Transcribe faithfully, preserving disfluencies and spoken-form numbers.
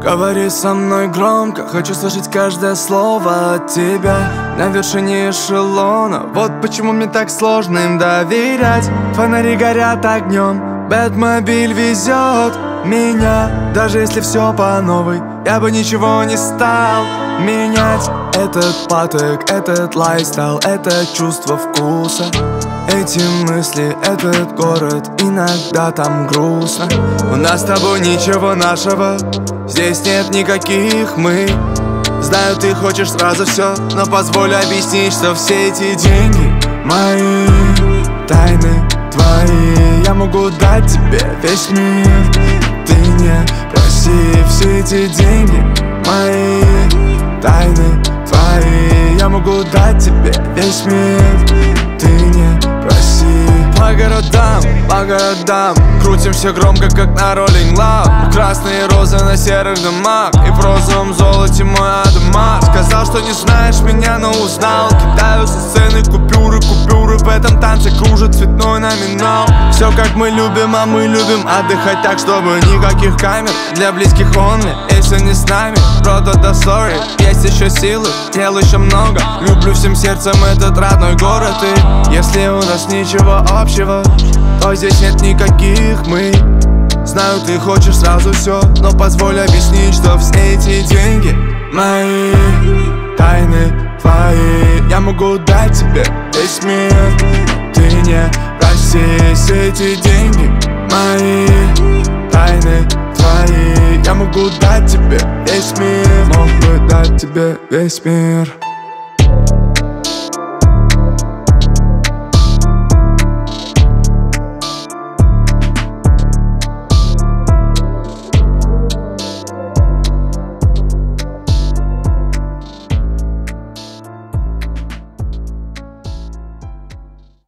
Говори со мной громко, хочу слышать каждое слово от тебя. На вершине эшелона, вот почему мне так сложно им доверять. Фонари горят огнем, Бэтмобиль везет меня. Даже если все по новой, я бы ничего не стал менять. Этот поток, этот лайфстайл, это чувство вкуса. Эти мысли, этот город, иногда там грустно. У нас с тобой ничего нашего, здесь нет никаких мы. Знаю, ты хочешь сразу все, но позволь объяснить, что все эти деньги мои, тайны твои. Я могу дать тебе весь мир, ты не проси. Все эти деньги мои, тайны твои. Я могу дать тебе весь мир, ты не проси. По городам, по городам крутимся громко, как на Rolling Loud. Красные розы на серых домах и в розовом золоте мой Адамар. Сказал, что не знаешь меня, но узнал. Кидаю со сцены купюры, купюры. В этом танце кружит цветной номинал. Все как мы любим, а мы любим отдыхать так, чтобы никаких камер. Для близких only, если не с нами. Просто да sorry, есть еще силы, дел еще много. Люблю всем сердцем этот родной город. И если у нас ничего общего, то здесь нет никаких мы. Знаю, ты хочешь сразу все, но позволь объяснить, что все эти деньги мои, тайны твои. Я могу дать тебе весь мир, ты не проси. Все эти деньги мои, тайны твои. Я могу дать тебе весь мир, мог бы дать тебе весь мир.